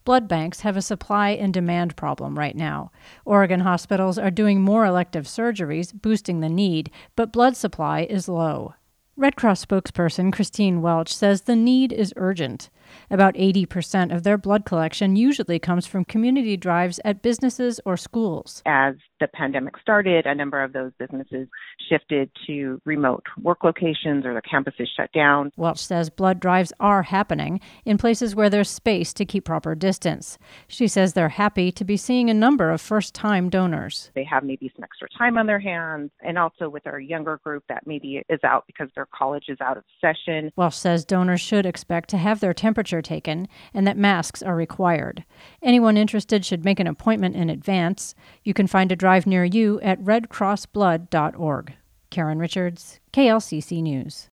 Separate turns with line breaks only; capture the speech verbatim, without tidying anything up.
Blood banks have a supply and demand problem right now. Oregon hospitals are doing more elective surgeries, boosting the need, but blood supply is low. Red Cross spokesperson Christine Welch says the need is urgent. About eighty percent of their blood collection usually comes from community drives at businesses or schools.
As the pandemic started, a number of those businesses shifted to remote work locations or their campuses shut down.
Welch says blood drives are happening in places where there's space to keep proper distance. She says they're happy to be seeing a number of first-time donors.
They have maybe some extra time on their hands, and also with our younger group that maybe is out because their college is out of session.
Welch says donors should expect to have their temperature taken and that masks are required. Anyone interested should make an appointment in advance. You can find a drive near you at red cross blood dot org. Karen Richards, K L C C News.